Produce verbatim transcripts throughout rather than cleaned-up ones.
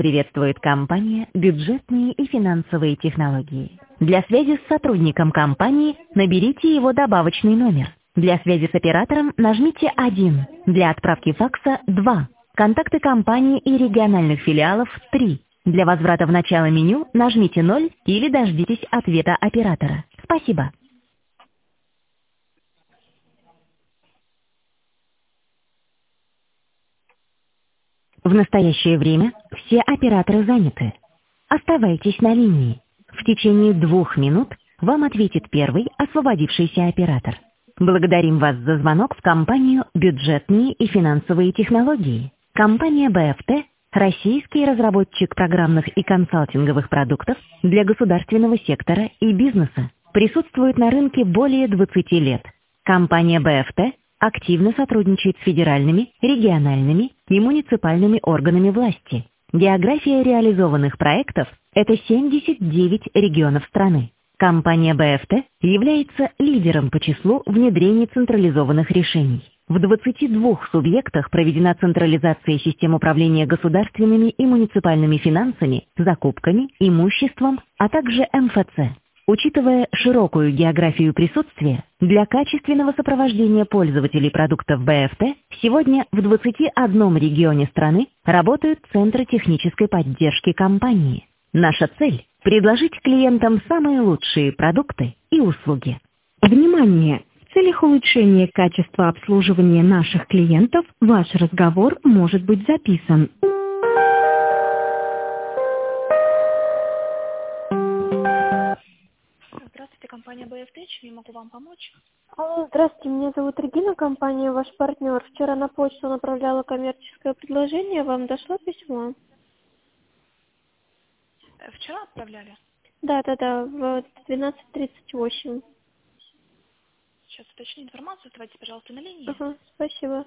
Приветствует компания «Бюджетные и финансовые технологии». Для связи с сотрудником компании наберите его добавочный номер. Для связи с оператором нажмите один. Для отправки факса два. Контакты компании и региональных филиалов три. Для возврата в начало меню нажмите ноль или дождитесь ответа оператора. Спасибо. В настоящее время все операторы заняты. Оставайтесь на линии. В течение двух минут вам ответит первый освободившийся оператор. Благодарим вас за звонок в компанию «Бюджетные и финансовые технологии». Компания бэ эф тэ– российский разработчик программных и консалтинговых продуктов для государственного сектора и бизнеса. Присутствует на рынке более двадцати лет. Компания бэ эф тэ активно сотрудничает с федеральными, региональными и муниципальными органами власти. География реализованных проектов– это семьдесят девять регионов страны. Компания бэ эф тэ является лидером по числу внедрений централизованных решений. В двадцати двух субъектах проведена централизация систем управления государственными и муниципальными финансами, закупками, имуществом, а также эм эф цэ. Учитывая широкую географию присутствия, для качественного сопровождения пользователей продуктов бэ эф тэ сегодня в двадцати одном регионе страны работают центры технической поддержки компании. Наша цель – предложить клиентам самые лучшие продукты и услуги. Внимание! В целях улучшения качества обслуживания наших клиентов ваш разговор может быть записан. Здравствуйте, компания бэ эф тэ. Чем я могу вам помочь? Алло, здравствуйте, меня зовут Регина, компания «Ваш партнер». Вчера на почту направляла коммерческое предложение, вам дошло письмо? Э, Вчера отправляли? Да, да, да, в двенадцать тридцать восемь. Сейчас уточню информацию. Оставайтесь, пожалуйста, на линии. Ага, спасибо.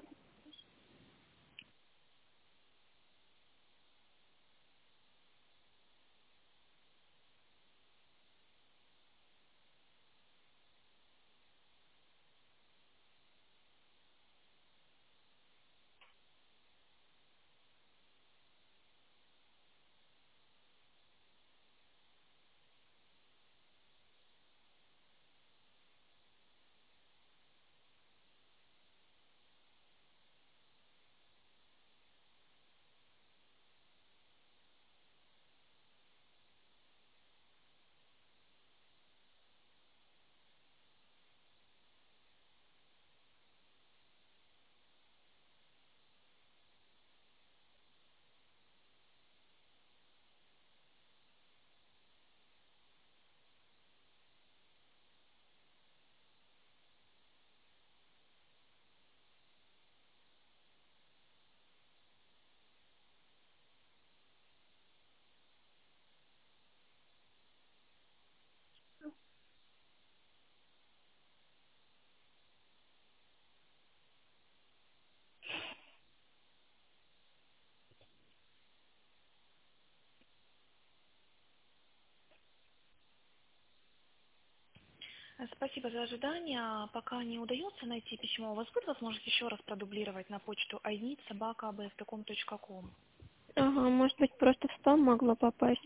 Э, Спасибо за ожидание. Пока не удается найти письмо, у вас будет возможность еще раз продублировать на почту айнит собака бэ эф тэ ком точка ком. Ага, может быть, просто в спам могла попасть.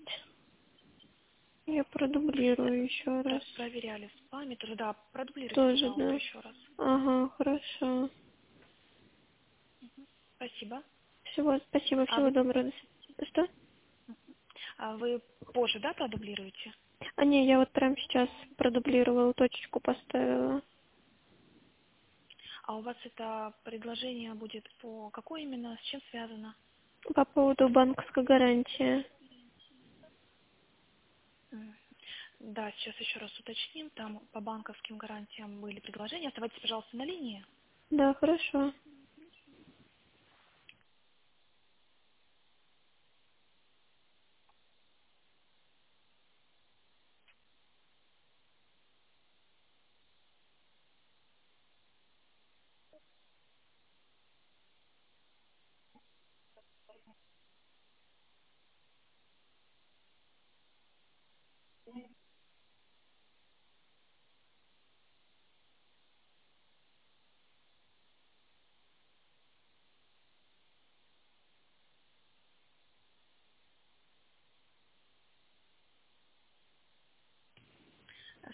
Я продублирую еще раз. Раз проверяли в спаме, тоже да, продублируйте, Тоже, пожалуйста, да? еще раз. Ага, хорошо. Спасибо. Всего, спасибо, А всего вы, доброго. Что? а вы позже, да, продублируете? А не, я вот прямо сейчас продублировала, точечку поставила. А у вас это предложение будет по какой именно, с чем связано? По поводу банковской гарантии. М. Да, сейчас еще раз уточним. Там по банковским гарантиям были предложения. Оставайтесь, пожалуйста, на линии. Да, хорошо.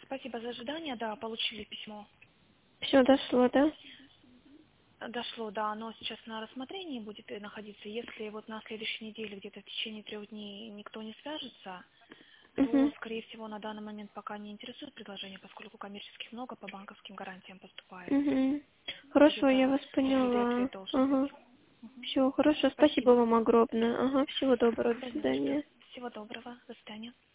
Спасибо за ожидание. Да, получили письмо. Все дошло, да? Дошло, да, оно сейчас на рассмотрении будет и находиться. Если вот на следующей неделе, где-то в течение трех дней никто не свяжется, то, Угу. скорее всего, на данный момент пока не интересует предложение, поскольку коммерческих много по банковским гарантиям поступает. Угу. Хорошо, я Где-то вас секунды поняла. ответ должен быть. Ага. Мгм. Все, хорошо, спасибо Спасибо. вам огромное. Ага, всего доброго, до Да не за что. свидания. Всего доброго. До свидания.